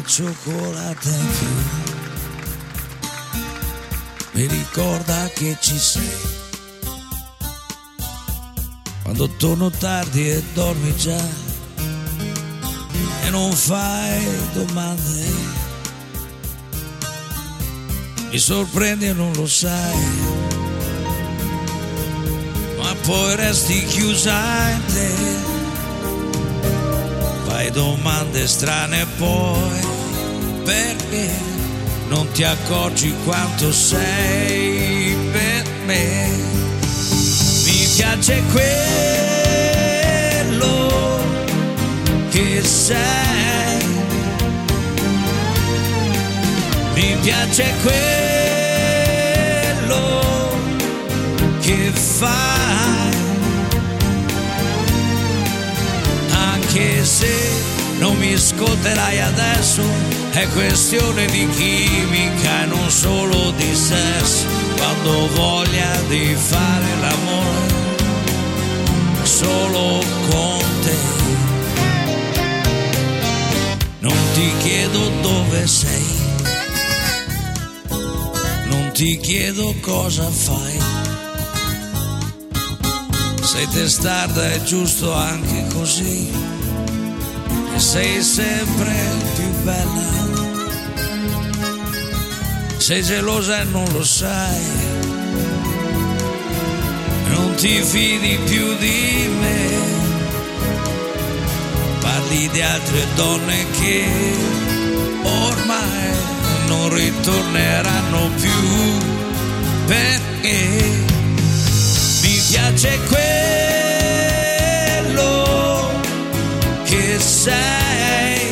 cioccolata in più mi ricorda che ci sei. Quando torno tardi e dormi già e non fai domande, mi sorprendi e non lo sai, ma poi resti chiusa in te. Fai domande strane poi, perché non ti accorgi quanto sei per me. Mi piace quello che sei, mi piace quello che fai, anche se non mi ascolterai adesso, è questione di chimica e non solo di sesso. Quando ho voglia di fare l'amore solo con te, non ti chiedo dove sei, non ti chiedo cosa fai. Sei testarda, è giusto anche così, e sei sempre più bella. Sei gelosa e non lo sai, non ti fidi più di me. Parli di altre donne che ormai non ritorneranno più, perché mi piace quello che sei,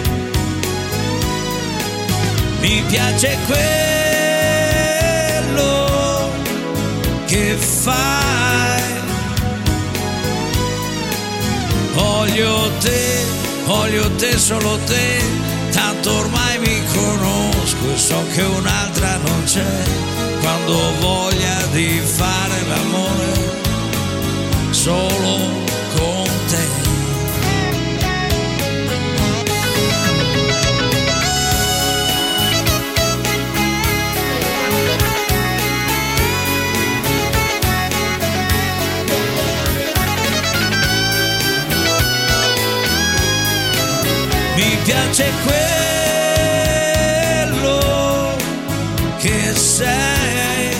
mi piace quello che fai. Voglio te, solo te, tanto ormai mi conosco e so che un'altra non c'è. Quando ho voglia di fare l'amore solo con te. Mi piace quello che sei,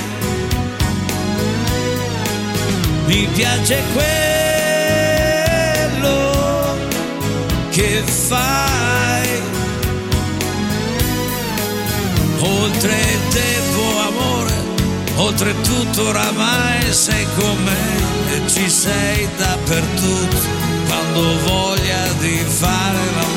mi piace quello che fai. Oltre il tempo, amore, oltre tutto oramai sei con me e ci sei dappertutto. Quando ho voglia di fare l'amore